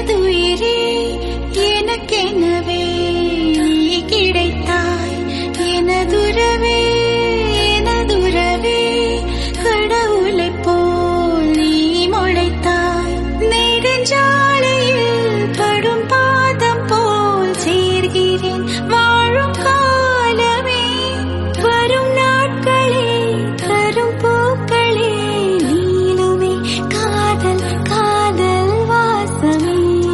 எனதுயிரே எனக்கெனவே நீ கிடைத்தாய். எனதுறவே எனதுறவே கடவுளைப் போல் நீ முளைத்தாய். நெடுஞ்சாலையில் படும் பாதம் போல் சேர்கிறேன் வாழும் காலமே. வரும் நாட்களே தரும் பூக்களே நீளுமே காதல் காதல் வாசமே.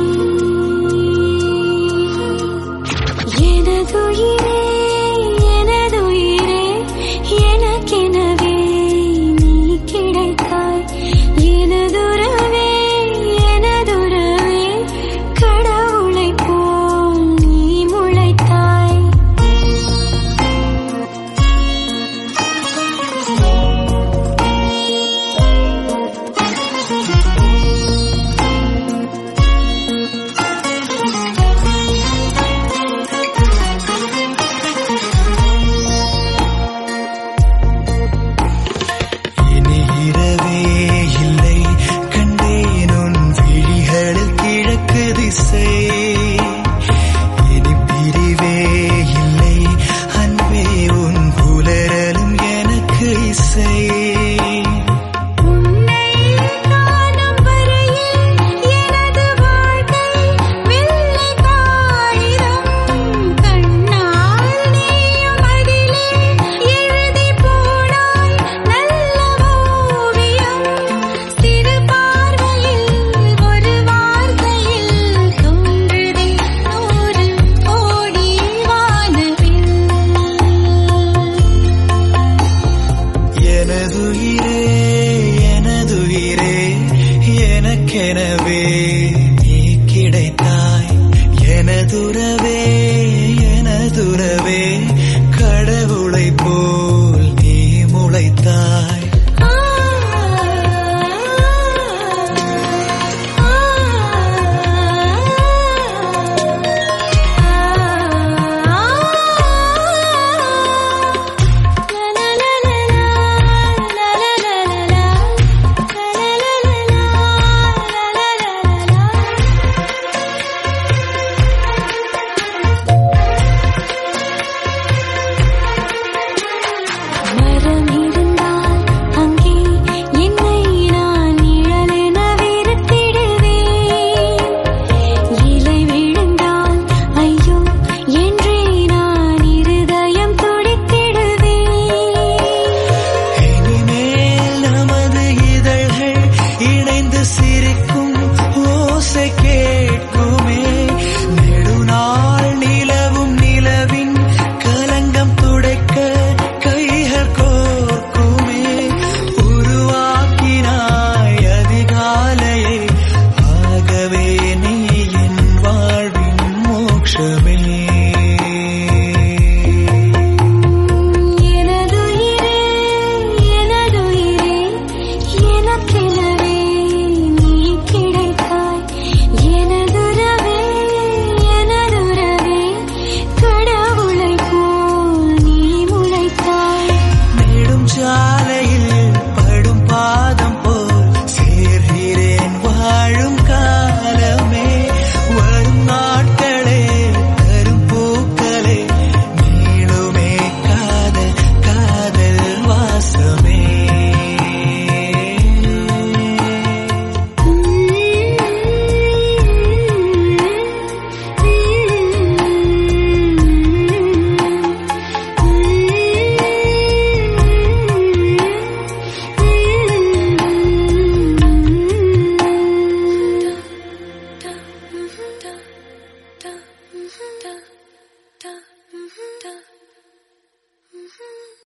எனதுயிரே எனதுயிரே எனக்கெனவே நீ கிடைத்தாய். எனதுறவே எனதுறவே கடவுளைப் போல் நீ முளைத்தாய். இனி இரவே இல்லை கண்டேன் உன் விழிகளில் கிழக்கு திசை. இனி பிரிவே இல்லை அன்பே உன் புலரலும் எனக்கு இசை. உன்னை காணும் வரையில் எனது வாழ்க்கை வெள்ளை காகிதம். கண்ணால் நீயும் அதிலே எழுதி போனாய் நல்ல ஓவியம். சிறு பார்வையில் ஒரு வார்த்தையில் தோன்றுதே 100 கோடி வானவில். எனதுயிரே எனதுயிரே எனக்கெனவே நீ கிடைத்தாய். எனதுறவே எனதுறவே